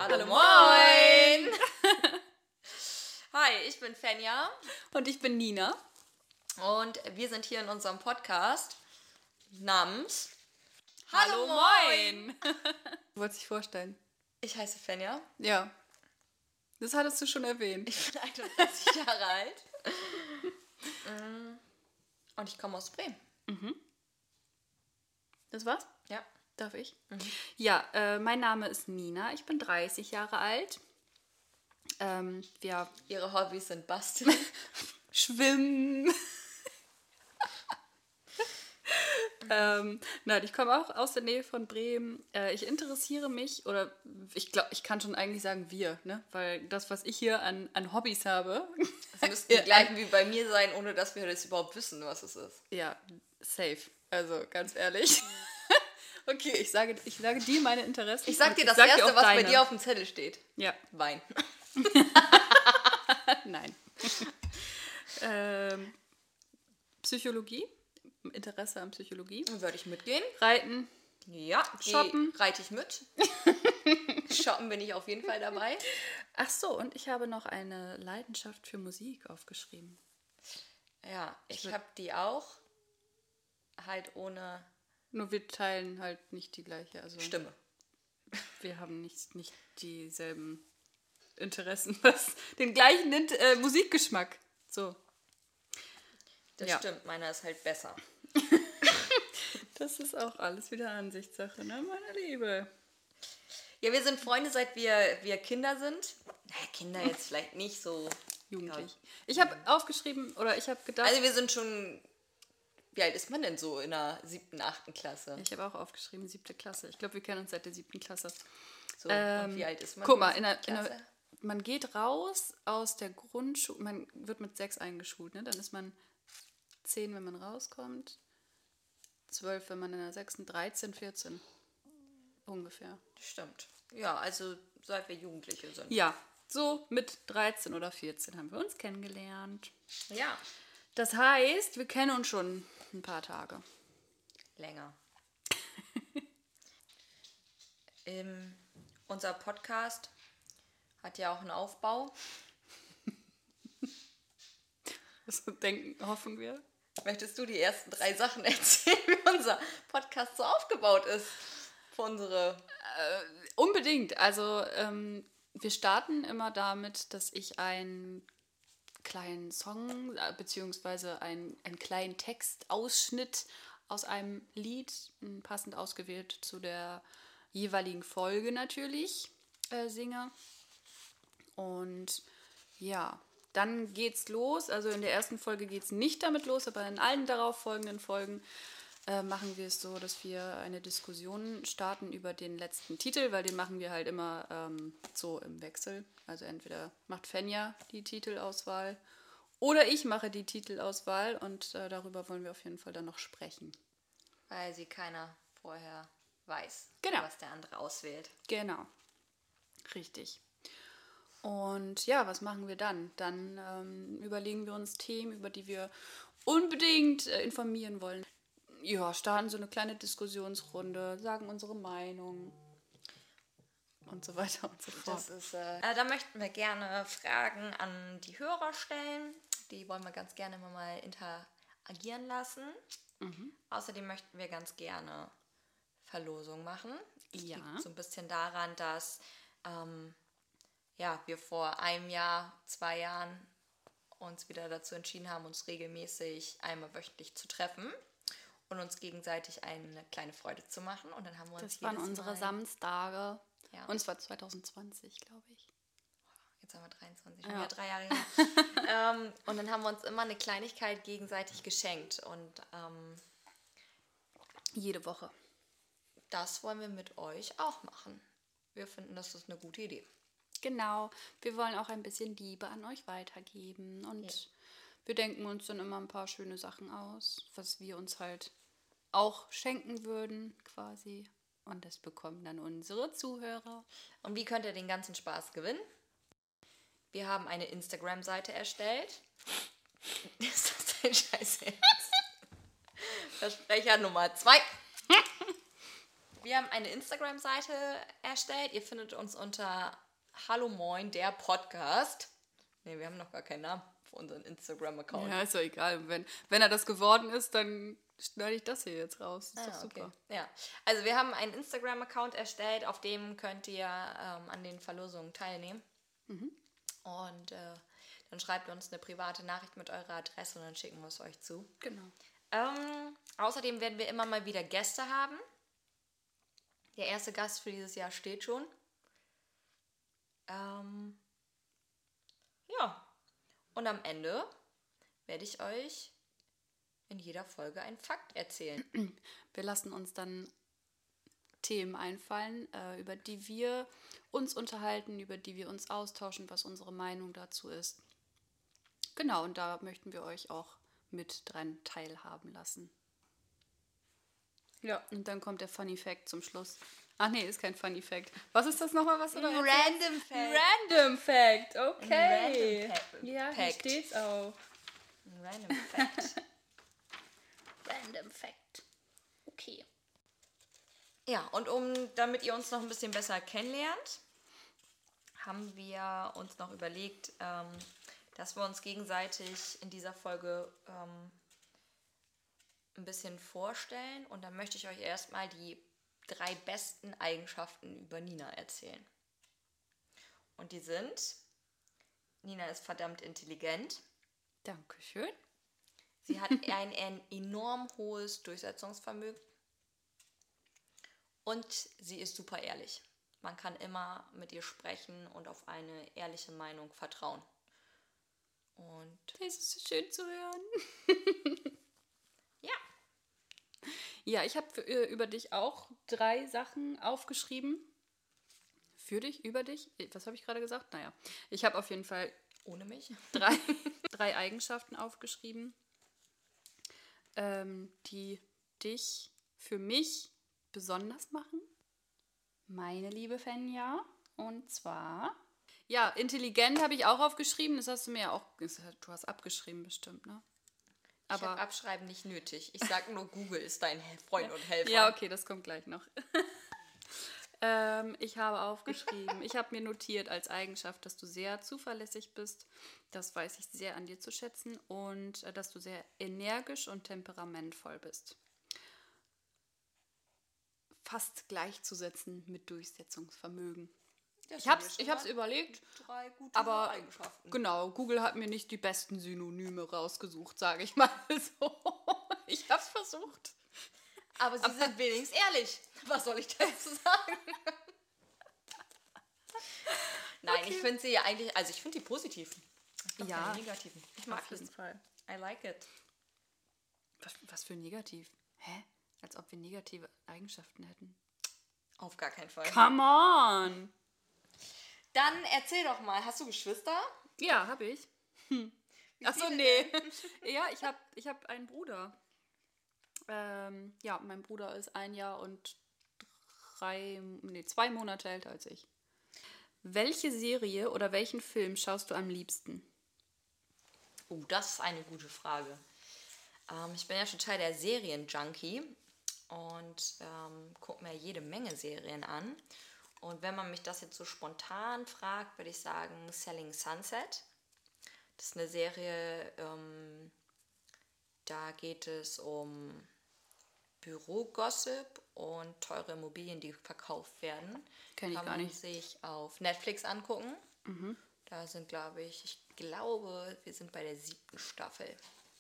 Hallo moin! Hi, ich bin Fenja. Und ich bin Nina. Und wir sind hier in unserem Podcast namens Hallo moin! Du wolltest dich vorstellen. Ich heiße Fenja. Ja. Das hattest du schon erwähnt. Ich bin 31 Jahre alt. Und ich komme aus Bremen. Das war's? Ja. Darf ich? Ja, mein Name ist Nina. Ich bin 30 Jahre alt. Wir Ihre Hobbys sind Basteln. schwimmen. Nein, ich komme auch aus der Nähe von Bremen. Ich interessiere mich, oder ich glaube, ich kann schon eigentlich sagen wir, ne? Weil das, was ich hier an Hobbys habe. Es müssten die gleichen wie bei mir sein, ohne dass wir das überhaupt wissen, was es ist. Ja, safe. Also, ganz ehrlich. Okay, ich sage dir meine Interessen. Ich sag dir das dir Erste, auch was deine. bei dir auf dem Zettel steht. Ja. Wein. Nein. Psychologie. Interesse an Psychologie. Würde ich mitgehen? Reiten. Ja. Shoppen. Reite ich mit. Shoppen bin ich auf jeden Fall dabei. Ach so, und ich habe noch eine Leidenschaft für Musik aufgeschrieben. Ja, ich habe die auch. Halt ohne Nur wir teilen halt nicht die gleiche. Also Stimme. wir haben nicht dieselben Interessen, den gleichen Musikgeschmack. So. Das Ja. stimmt, meiner ist halt besser. Das ist auch alles wieder Ansichtssache, ne, meine Liebe? Ja, wir sind Freunde, seit wir Kinder sind. Naja, Kinder jetzt vielleicht nicht so. Jugendlich. Ich habe aufgeschrieben, oder ich habe gedacht... Also wir sind schon... Wie alt ist man denn so in der 7., 8. Klasse? Ich habe auch aufgeschrieben, 7. Klasse. Ich glaube, wir kennen uns seit der 7. Klasse. So, und wie alt ist man? Guck mal, Klasse? man geht raus aus der Grundschule, man wird mit 6 eingeschult, ne? Dann ist man 10, wenn man rauskommt, 12, wenn man in der 6., 13, 14 ungefähr. Stimmt. Ja, also seit wir Jugendliche sind. Ja, so mit 13 oder 14 haben wir uns kennengelernt. Ja. Das heißt, wir kennen uns schon ein paar Tage. Länger. Unser Podcast hat ja auch einen Aufbau. Das denken, hoffen wir. Möchtest du die ersten 3 Sachen erzählen, wie unser Podcast so aufgebaut ist? Für unsere... Unbedingt. Also wir starten immer damit, dass ich einen kleinen Song beziehungsweise einen kleinen Textausschnitt aus einem Lied, passend ausgewählt zu der jeweiligen Folge natürlich, singe. Und ja, dann geht's los. Also in der ersten Folge geht's nicht damit los, aber in allen darauf folgenden Folgen machen wir es so, dass wir eine Diskussion starten über den letzten Titel, weil den machen wir halt immer so im Wechsel. Also entweder macht Fenja die Titelauswahl oder ich mache die Titelauswahl und darüber wollen wir auf jeden Fall dann noch sprechen. Weil sie keiner vorher weiß, Genau. was der andere auswählt. Genau, richtig. Und ja, was machen wir dann? Dann überlegen wir uns Themen, über die wir unbedingt informieren wollen. Ja, starten so eine kleine Diskussionsrunde, sagen unsere Meinung und so weiter und so fort. Das ist, da möchten wir gerne Fragen an die Hörer stellen. Die wollen wir ganz gerne immer mal interagieren lassen. Außerdem möchten wir ganz gerne Verlosung machen. Das Ja. liegt so ein bisschen daran, dass wir vor einem Jahr, 2 Jahren uns wieder dazu entschieden haben, uns regelmäßig einmal wöchentlich zu treffen und uns gegenseitig eine kleine Freude zu machen. Und dann haben wir uns Das waren jedes unsere Mal, Samstage. Ja. Und es war 2020, glaube ich. Jetzt haben wir 23, Ja. schon wieder 3 Jahre her. Und dann haben wir uns immer eine Kleinigkeit gegenseitig geschenkt. Und Jede Woche. das wollen wir mit euch auch machen. Wir finden, das ist eine gute Idee. Genau. Wir wollen auch ein bisschen Liebe an euch weitergeben. Und wir denken uns dann immer ein paar schöne Sachen aus, was wir uns halt auch schenken würden, quasi. Und das bekommen dann unsere Zuhörer. Und wie könnt ihr den ganzen Spaß gewinnen? Wir haben eine Instagram-Seite erstellt. Ist das dein Scheiß Ernst? Versprecher Nummer 2. Wir haben eine Instagram-Seite erstellt. Ihr findet uns unter Hallo Moin, der Podcast. Ne, wir haben noch gar keinen Namen für unseren Instagram-Account. Ja, ist doch egal. Wenn er das geworden ist, dann schneide ich das hier jetzt raus. Das ist doch super. Okay. Ja, also wir haben einen Instagram-Account erstellt, auf dem könnt ihr an den Verlosungen teilnehmen. Und dann schreibt uns eine private Nachricht mit eurer Adresse und dann schicken wir es euch zu. Genau. Außerdem werden wir immer mal wieder Gäste haben. Der erste Gast für dieses Jahr steht schon. Ja. Und am Ende werde ich euch in jeder Folge einen Fakt erzählen. Wir lassen uns dann Themen einfallen, über die wir uns unterhalten, über die wir uns austauschen, was unsere Meinung dazu ist. Genau, und da möchten wir euch auch mit dran teilhaben lassen. Ja, und dann kommt der Funny Fact zum Schluss. Ach nee, ist kein Funny Fact. Was ist das nochmal, was du da erzählst? Random Fact. Random Fact, okay. Random Ja, hier Fact. steht's auch. Ein Random Fact. Random Fact. Okay. Ja, und damit ihr uns noch ein bisschen besser kennenlernt, haben wir uns noch überlegt, dass wir uns gegenseitig in dieser Folge ein bisschen vorstellen. Und dann möchte ich euch erstmal die 3 besten Eigenschaften über Nina erzählen. Und die sind: Nina ist verdammt intelligent. Dankeschön. Sie hat ein enorm hohes Durchsetzungsvermögen. Und sie ist super ehrlich. Man kann immer mit ihr sprechen und auf eine ehrliche Meinung vertrauen. Und Das ist so schön zu hören. ja. Ja, ich habe über dich auch 3 Sachen aufgeschrieben. Für dich, über dich. Was habe ich gerade gesagt? Naja, ich habe auf jeden Fall Ohne mich? 3 Eigenschaften aufgeschrieben, die dich für mich besonders machen. Meine liebe Fenja. Und zwar, ja, intelligent habe ich auch aufgeschrieben. Das hast du mir ja auch, du hast abgeschrieben bestimmt, ne? Ich habe Abschreiben nicht nötig. Ich sage nur, Google ist dein Freund und Helfer. Ja, okay, das kommt gleich noch. Ich habe aufgeschrieben, ich habe mir notiert als Eigenschaft, dass du sehr zuverlässig bist. Das weiß ich sehr an dir zu schätzen. Und dass du sehr energisch und temperamentvoll bist. Fast gleichzusetzen mit Durchsetzungsvermögen. Ich hab's überlegt, 3 gute aber Eigenschaften. genau, Google hat mir nicht die besten Synonyme rausgesucht, sage ich mal so. Ich hab's versucht. Aber sie sind wenigstens ehrlich. Was soll ich dazu sagen? Nein, ich finde sie ja eigentlich, also ich finde die positiven. Ja, keine negativen. Ich mag auf jeden das. Fall. I like it. Was für negativ? Hä? Als ob wir negative Eigenschaften hätten. Auf gar keinen Fall. Come on! Dann erzähl doch mal, hast du Geschwister? Ja, habe ich. Achso, viele nee. Ja, ich hab einen Bruder. Ja, mein Bruder ist 1 Jahr und 2 Monate älter als ich. Welche Serie oder welchen Film schaust du am liebsten? Oh, das ist eine gute Frage. Ich bin ja total der Serien-Junkie und gucke mir jede Menge Serien an. Und wenn man mich das jetzt so spontan fragt, würde ich sagen Selling Sunset. Das ist eine Serie, da geht es um Bürogossip und teure Immobilien, die verkauft werden. Kenn ich gar nicht. Kann man sich auf Netflix angucken. Da sind, glaube ich wir sind bei der 7. Staffel.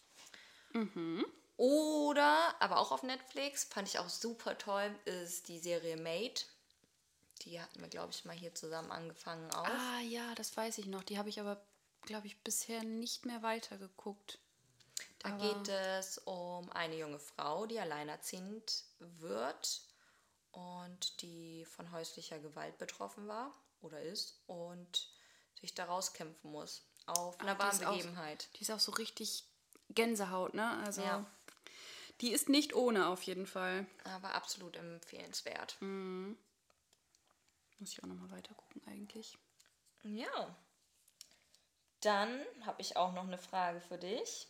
Oder, aber auch auf Netflix, fand ich auch super toll, ist die Serie Made. Die hatten wir, glaube ich, mal hier zusammen angefangen auch. Ah ja, das weiß ich noch. Die habe ich aber, glaube ich, bisher nicht mehr weitergeguckt. Da geht es um eine junge Frau, die alleinerziehend wird und die von häuslicher Gewalt betroffen war oder ist und sich daraus kämpfen muss. Auf einer wahren Begebenheit. Die ist auch so richtig Gänsehaut, ne? Also Ja. die ist nicht ohne auf jeden Fall. Aber absolut empfehlenswert. Muss ich auch nochmal weiter gucken eigentlich. Ja. Dann habe ich auch noch eine Frage für dich.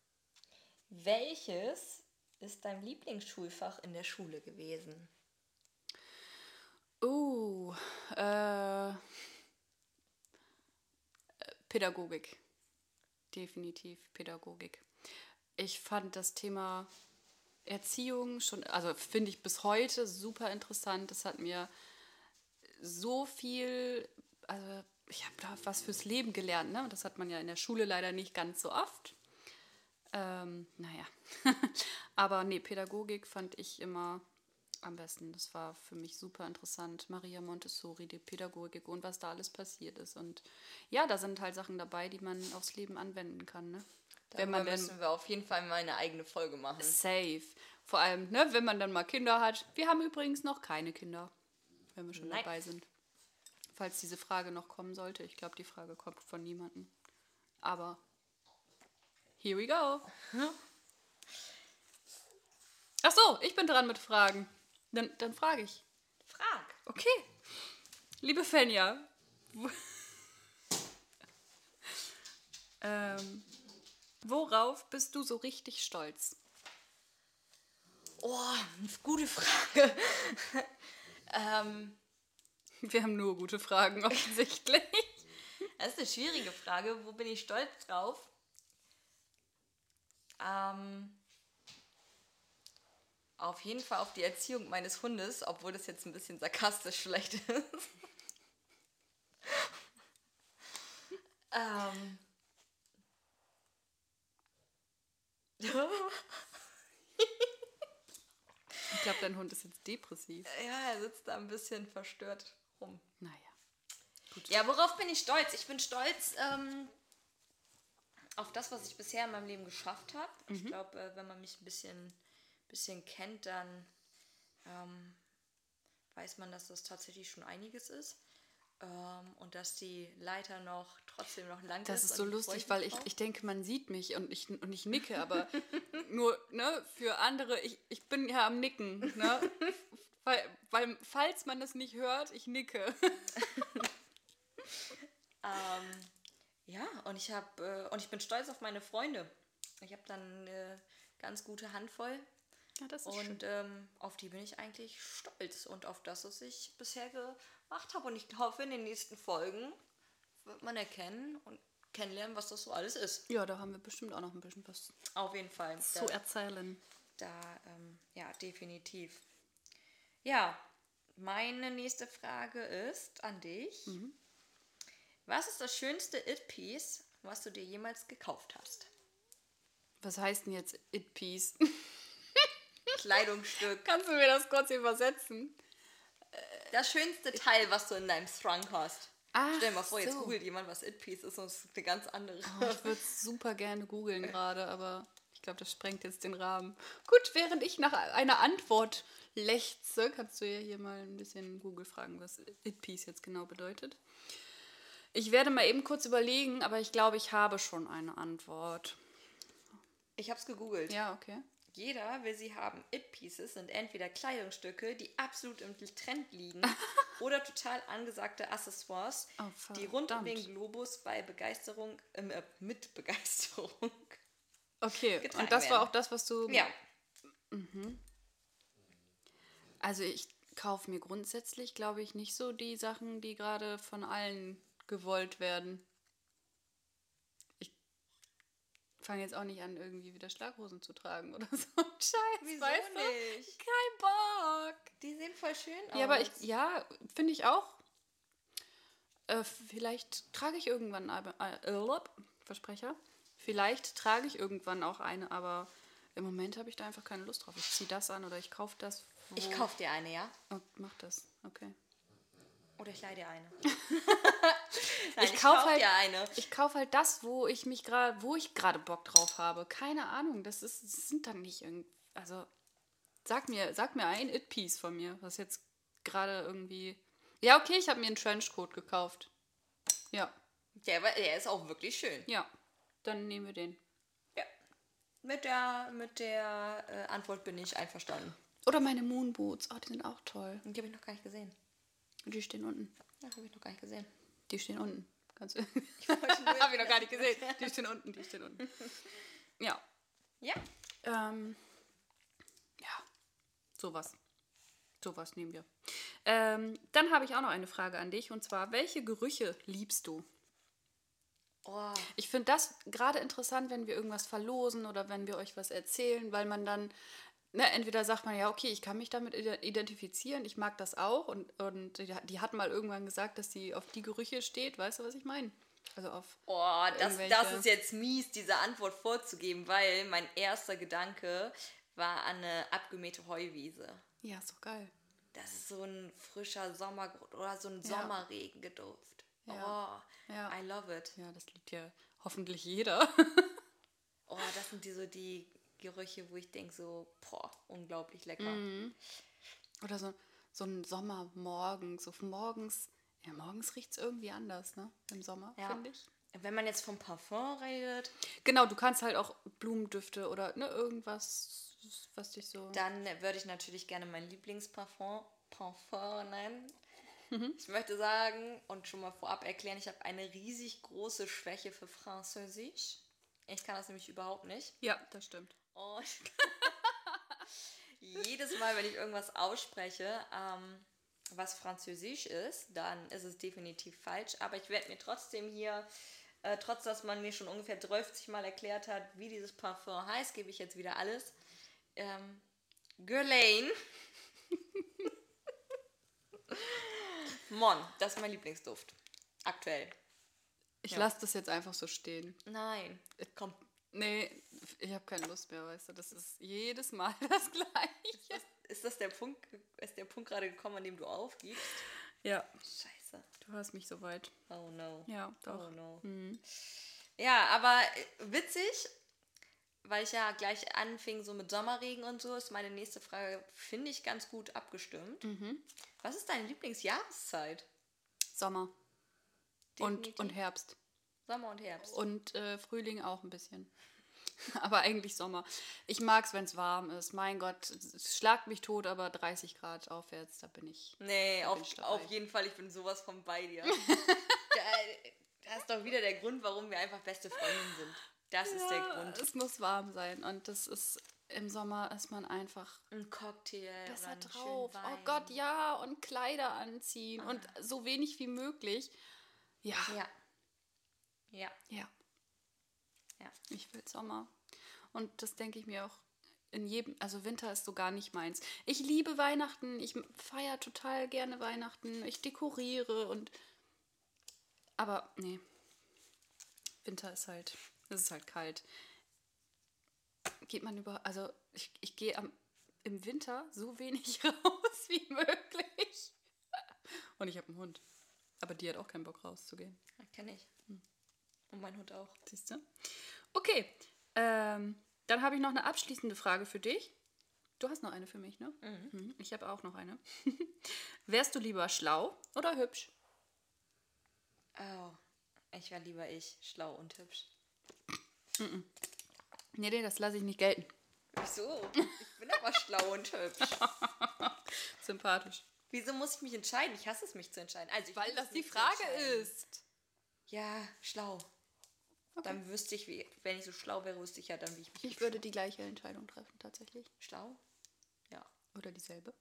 Welches ist dein Lieblingsschulfach in der Schule gewesen? Oh, äh, Pädagogik. Definitiv Pädagogik. Ich fand das Thema Erziehung schon, also finde ich bis heute super interessant. Das hat mir so viel, also ich habe da was fürs Leben gelernt, ne? Das hat man ja in der Schule leider nicht ganz so oft. Naja. Aber nee, Pädagogik fand ich immer am besten. Das war für mich super interessant. Maria Montessori, die Pädagogik und was da alles passiert ist. Und ja, da sind halt Sachen dabei, die man aufs Leben anwenden kann, ne? Darüber müssen wir auf jeden Fall mal eine eigene Folge machen. Safe. Vor allem, ne, wenn man dann mal Kinder hat. Wir haben übrigens noch keine Kinder, wenn wir schon dabei sind. Falls diese Frage noch kommen sollte. Ich glaube, die Frage kommt von niemandem. Aber here we go. Ach so, ich bin dran mit Fragen. Dann frage ich. Frag. Okay. Liebe Fenja. Worauf bist du so richtig stolz? Oh, gute Frage. Wir haben nur gute Fragen offensichtlich. Das ist eine schwierige Frage. Wo bin ich stolz drauf? Auf jeden Fall auf die Erziehung meines Hundes, obwohl das jetzt ein bisschen sarkastisch vielleicht ist. Ich glaube, dein Hund ist jetzt depressiv. Ja, er sitzt da ein bisschen verstört rum. Naja. Gut. Ja, worauf bin ich stolz? Ich bin stolz auf das, was ich bisher in meinem Leben geschafft habe. Ich glaube, wenn man mich ein bisschen kennt, dann weiß man, dass das tatsächlich schon einiges ist. Und dass die Leiter trotzdem noch lang ist. Das ist so lustig, weil ich denke, man sieht mich und ich nicke, aber nur, ne, für andere, ich bin ja am Nicken, ne? weil falls man das nicht hört, ich nicke. Ja, und ich bin stolz auf meine Freunde. Ich habe dann eine ganz gute Handvoll. Ja, das ist und auf die bin ich eigentlich stolz und auf das, was ich bisher gemacht habe. Und ich hoffe, in den nächsten Folgen wird man erkennen und kennenlernen, was das so alles ist. Ja, da haben wir bestimmt auch noch ein bisschen was Auf jeden Fall. zu erzählen. Ja, definitiv. Ja, meine nächste Frage ist an dich. Was ist das schönste It-Piece, was du dir jemals gekauft hast? Was heißt denn jetzt It-Piece? Kleidungsstück. Kannst du mir das kurz übersetzen? Das schönste Teil, was du in deinem Schrank hast. Ach, stell dir mal vor, jetzt so. googelt jemand, was It-Piece ist und es ist eine ganz andere. Oh, ich würde es super gerne googeln gerade, aber ich glaube, das sprengt jetzt den Rahmen. Gut, während ich nach einer Antwort lechze, kannst du ja hier mal ein bisschen Google fragen, was It-Piece jetzt genau bedeutet. Ich werde mal eben kurz überlegen, aber ich glaube, ich habe schon eine Antwort. Ich habe es gegoogelt. Ja, okay. Jeder will sie haben. It-Pieces sind entweder Kleidungsstücke, die absolut im Trend liegen, oder total angesagte Accessoires, die rund um den Globus mit Begeisterung Okay, getragen und das werden. war auch das, was du... Ja. Also ich kaufe mir grundsätzlich, glaube ich, nicht so die Sachen, die gerade von allen gewollt werden. Ich fange jetzt auch nicht an, irgendwie wieder Schlaghosen zu tragen oder so. Scheiße, Wieso weißt du? nicht? Kein Bock. Die sehen voll schön aus. Ja, aber finde ich auch. Vielleicht trage ich irgendwann Versprecher. Vielleicht trage ich irgendwann auch eine, aber im Moment habe ich da einfach keine Lust drauf. Ich ziehe das an oder ich kaufe das. Ich kaufe dir eine, ja? Oh, mach das, okay. Oder ich leihe dir eine. Ich kaufe dir eine. Ich kaufe halt das, wo ich gerade Bock drauf habe. Keine Ahnung, das sind dann nicht irgendwie. Also sag mir ein It-Piece von mir, was jetzt gerade irgendwie. Ja, okay, ich habe mir einen Trenchcoat gekauft. Ja. Der ist auch wirklich schön. Ja, dann nehmen wir den. Ja. Mit der Antwort bin ich einverstanden. Oder meine Moonboots. Oh, die sind auch toll. Und die habe ich noch gar nicht gesehen. Und die stehen unten. Ja, habe ich noch gar nicht gesehen. Die stehen unten. Kannst du? Habe ich noch gar nicht gesehen. Die stehen unten. Ja. Ja. Ja. Sowas nehmen wir. Dann habe ich auch noch eine Frage an dich. Und zwar, welche Gerüche liebst du? Oh, Ich finde das gerade interessant, wenn wir irgendwas verlosen oder wenn wir euch was erzählen, weil man dann, ne, entweder sagt man ja, okay, ich kann mich damit identifizieren, ich mag das auch und die hat mal irgendwann gesagt, dass sie auf die Gerüche steht, weißt du, was ich meine? Also auf das irgendwelche... ist jetzt mies, diese Antwort vorzugeben, weil mein erster Gedanke war an eine abgemähte Heuwiese. Ja, ist doch geil. Das ist so ein frischer Sommergeruch oder so ein Ja. Sommerregengeduft. Ja. Oh, Ja. I love it. Ja, das liebt ja hoffentlich jeder. Oh, das sind die Gerüche, wo ich denke so, boah, unglaublich lecker. Oder so ein Sommermorgen, so morgens, ja, morgens riecht es irgendwie anders, ne? Im Sommer, Ja. finde ich. Wenn man jetzt vom Parfum redet, Genau, du kannst halt auch Blumendüfte oder ne, irgendwas, was dich so... dann würde ich natürlich gerne mein Lieblingsparfum nennen. Ich möchte sagen und schon mal vorab erklären, ich habe eine riesig große Schwäche für Französisch. Ich kann das nämlich überhaupt nicht. Ja, das stimmt. Und jedes Mal, wenn ich irgendwas ausspreche, was Französisch ist, dann ist es definitiv falsch. Aber ich werde mir trotzdem hier, trotz dass man mir schon ungefähr 30 Mal erklärt hat, wie dieses Parfum heißt, gebe ich jetzt wieder alles. Guerlain. Mon, das ist mein Lieblingsduft. Aktuell. Ich Ja. lasse das jetzt einfach so stehen. Nein. Komm. Nee, ich habe keine Lust mehr, weißt du. Das ist jedes Mal das Gleiche. Ist der Punkt gerade gekommen, an dem du aufgibst? Ja, Scheiße. du hast mich soweit. Oh no. Ja, doch. Oh no. Ja, aber witzig, weil ich ja gleich anfing so mit Sommerregen und so, ist meine nächste Frage, finde ich, ganz gut abgestimmt. Was ist deine Lieblingsjahreszeit? Sommer. Definitiv. Und Herbst. Sommer und Herbst. Und Frühling auch ein bisschen. Aber eigentlich Sommer. Ich mag es, wenn es warm ist. Mein Gott, es schlagt mich tot, aber 30 Grad aufwärts, da bin ich. Nee, bin ich dabei. auf jeden Fall, ich bin sowas von bei dir. Das ist doch wieder der Grund, warum wir einfach beste Freundinnen sind. Das ist der Grund. Es muss warm sein und das ist im Sommer ist man einfach Ein Cocktail besser oder einen drauf. schönen Oh Wein. Gott, ja, und Kleider anziehen und so wenig wie möglich. Ja. Ja. Ja. Ja. Ja. Ich will Sommer. Und das denke ich mir auch in jedem, also Winter ist so gar nicht meins. Ich liebe Weihnachten, ich feiere total gerne Weihnachten, ich dekoriere aber nee. Winter ist halt, es ist halt kalt. Geht man also ich gehe im Winter so wenig raus wie möglich. Und ich habe einen Hund. Aber die hat auch keinen Bock rauszugehen. Ja, kenne ich. Und mein Hund auch. Siehst du? Okay, dann habe ich noch eine abschließende Frage für dich. Du hast noch eine für mich, ne? Mhm. Ich habe auch noch eine. Wärst du lieber schlau oder hübsch? Oh, ich wäre lieber schlau und hübsch. Nee, das lasse ich nicht gelten. Wieso? Ich bin aber schlau und hübsch. Sympathisch. Wieso muss ich mich entscheiden? Ich hasse es, mich zu entscheiden. Also Weil das die Frage ist. Ja, schlau. Okay. Dann wüsste ich, wenn ich so schlau wäre, wüsste ich ja dann, wie ich mich Ich würde die gleiche Entscheidung treffen, tatsächlich. Schlau? Ja. Oder dieselbe.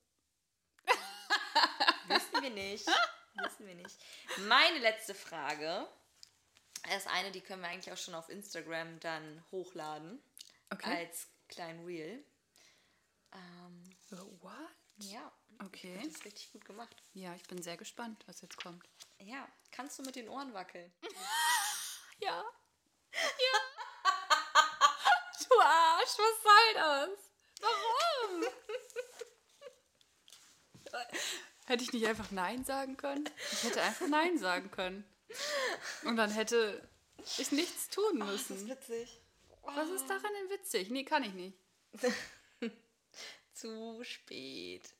Wissen wir nicht. Wissen wir nicht. Meine letzte Frage ist eine, die können wir eigentlich auch schon auf Instagram dann hochladen. Okay. Als kleinen Reel. What? Ja. Okay. Das ist richtig gut gemacht. Ja, ich bin sehr gespannt, was jetzt kommt. Ja. Kannst du mit den Ohren wackeln? Ja. Ja. Du Arsch, was soll das? Warum? Hätte ich nicht einfach Nein sagen können? Ich hätte einfach Nein sagen können. Und dann hätte ich nichts tun Das ist müssen. witzig. Was ist daran denn witzig? Nee, kann ich nicht. Zu spät.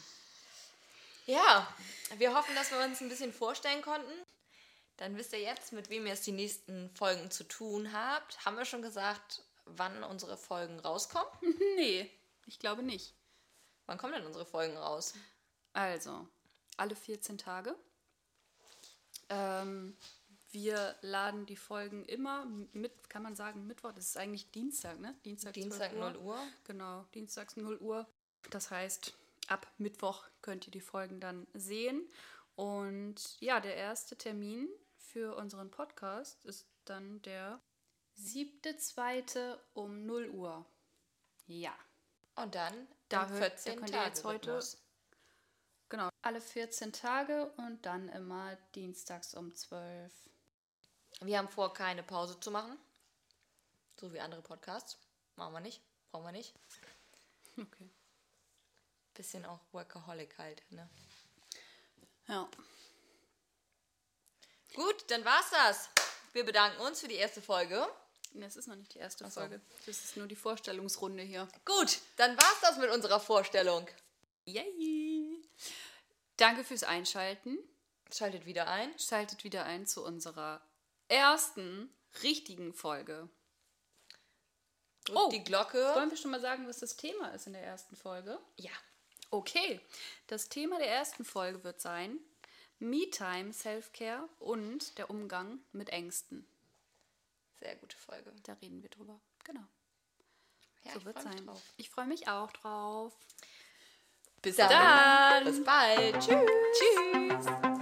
Ja, wir hoffen, dass wir uns ein bisschen vorstellen konnten. Dann wisst ihr jetzt, mit wem ihr es die nächsten Folgen zu tun habt. Haben wir schon gesagt, wann unsere Folgen rauskommen? Nee, ich glaube nicht. Wann kommen denn unsere Folgen raus? Also, alle 14 Tage. Wir laden die Folgen immer mit, kann man sagen, Mittwoch. Das ist eigentlich Dienstag, ne? Dienstag 0 Uhr. Genau, dienstags 0 Uhr. Das heißt, ab Mittwoch könnt ihr die Folgen dann sehen. Und ja, der erste Termin für unseren Podcast ist dann der 7.2. um 0 Uhr. Ja. Und dann Da im könnt ihr jetzt heute, Rhythmus. genau, alle 14 Tage und dann immer dienstags um 12. Wir haben vor, keine Pause zu machen. So wie andere Podcasts. Machen wir nicht. Brauchen wir nicht. Okay. Bisschen auch Workaholic halt, ne? Ja. Gut, dann war's das. Wir bedanken uns für die erste Folge. Das ist noch nicht die erste Ach so. Folge. Das ist nur die Vorstellungsrunde hier. Gut, dann war's das mit unserer Vorstellung. Yay! Danke fürs Einschalten. Schaltet wieder ein. Schaltet wieder ein zu unserer ersten richtigen Folge. Drückt die Glocke. Wollen wir schon mal sagen, was das Thema ist in der ersten Folge? Ja. Okay, das Thema der ersten Folge wird sein Me-Time, Self-Care und der Umgang mit Ängsten. Sehr gute Folge. Da reden wir drüber. Genau. Ja, So ich wird freu mich sein. drauf. Ich freue mich auch drauf. Bis dann. Bis bald. Tschüss. Tschüss.